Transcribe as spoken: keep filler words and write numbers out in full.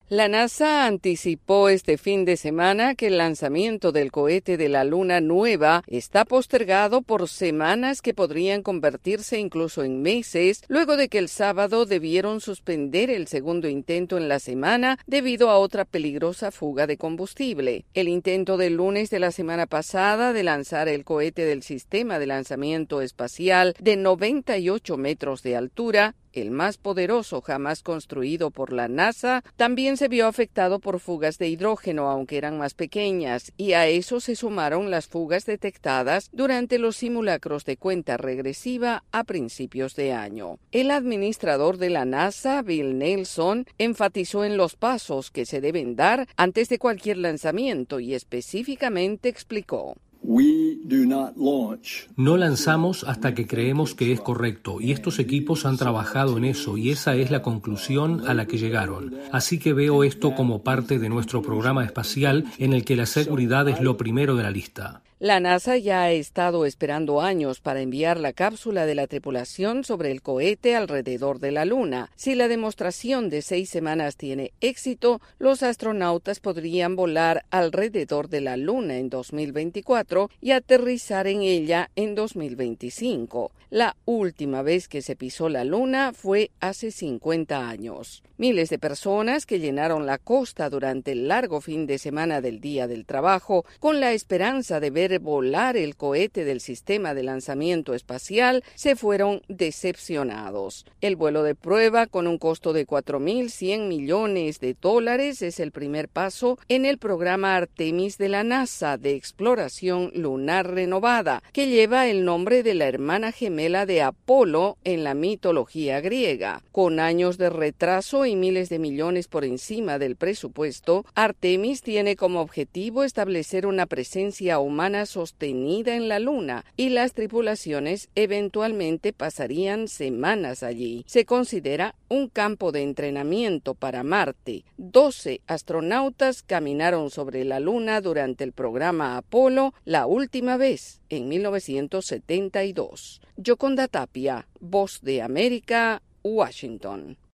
La NASA anticipó este fin de semana que el lanzamiento del cohete de la Luna Nueva está postergado por semanas que podrían convertirse incluso en meses, luego de que el sábado debieron suspender el segundo intento en la semana debido a otra peligrosa fuga de combustible. El intento del lunes de la semana pasada de lanzar el cohete del sistema de lanzamiento espacial de noventa y ocho metros de altura, el más poderoso jamás construido por la NASA, también se vio afectado por fugas de hidrógeno, aunque eran más pequeñas, y a eso se sumaron las fugas detectadas durante los simulacros de cuenta regresiva a principios de año. El administrador de la NASA, Bill Nelson, enfatizó en los pasos que se deben dar antes de cualquier lanzamiento y específicamente explicó: No lanzamos hasta que creemos que es correcto, y estos equipos han trabajado en eso, y esa es la conclusión a la que llegaron. Así que veo esto como parte de nuestro programa espacial, en el que la seguridad es lo primero de la lista. La NASA ya ha estado esperando años para enviar la cápsula de la tripulación sobre el cohete alrededor de la Luna. Si la demostración de seis semanas tiene éxito, los astronautas podrían volar alrededor de la Luna en dos mil veinticuatro y aterrizar en ella en dos mil veinticinco. La última vez que se pisó la Luna fue hace cincuenta años. Miles de personas que llenaron la costa durante el largo fin de semana del Día del Trabajo con la esperanza de ver volar el cohete del sistema de lanzamiento espacial se fueron decepcionados. El vuelo de prueba, con un costo de cuatro mil cien millones de dólares, es el primer paso en el programa Artemis de la NASA de exploración lunar renovada, que lleva el nombre de la hermana gemela de Apolo en la mitología griega. Con años de retraso y miles de millones por encima del presupuesto, Artemis tiene como objetivo establecer una presencia humana sostenida en la Luna, y las tripulaciones eventualmente pasarían semanas allí. Se considera un campo de entrenamiento para Marte. doce astronautas caminaron sobre la Luna durante el programa Apolo la última vez, en mil novecientos setenta y dos. Yoconda Tapia, Voz de América, Washington.